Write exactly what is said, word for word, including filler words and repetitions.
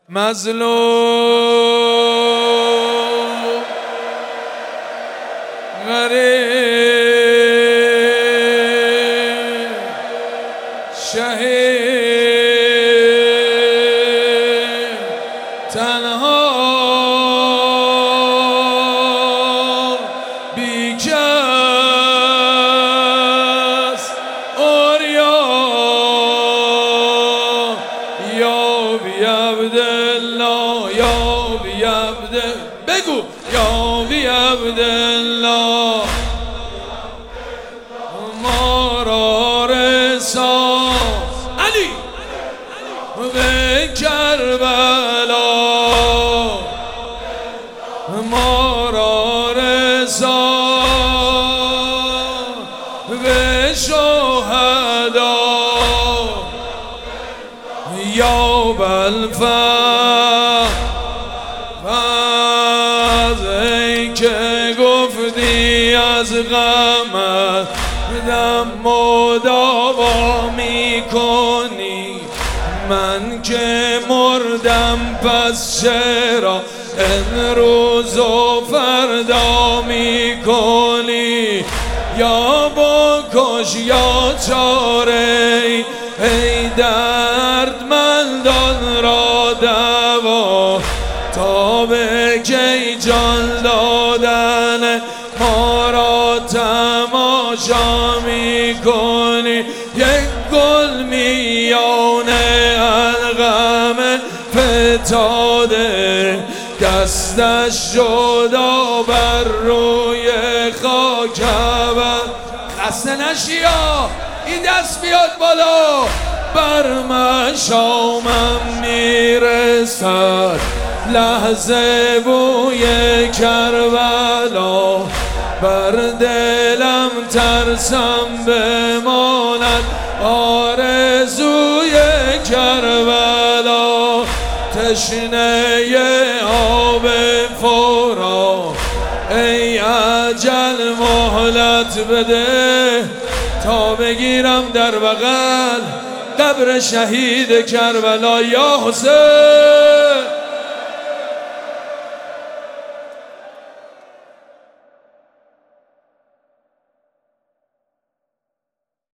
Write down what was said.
مظلوم غریب شهید تنها بیکس اوریان یا بی عبدالله یا بی عبدالله بگو یا بی عبدالله ما را رسان علی به کربلا ما را رسان به شهدا یا بلفا از ای که گفتی از غمت دم مداوا می کنی من که مردم پس چرا امروز و فردا می کنی یا بکش یا چاره ای دردمندان را دوا تا به کی جان دادن ما را تماشا می کنی یک گل میان الغم فتاده دستش جدا بر روی خاک خسته نشیا این دست بیاد بالا بر مشامم میرسد لحظه بوی کربلا بر دلم ترسم بماند آرزوی کربلا تشنه آب فرات ای اجل مهلت بده تا بگیرم در بغل قبر شهید کربلا یا حسین.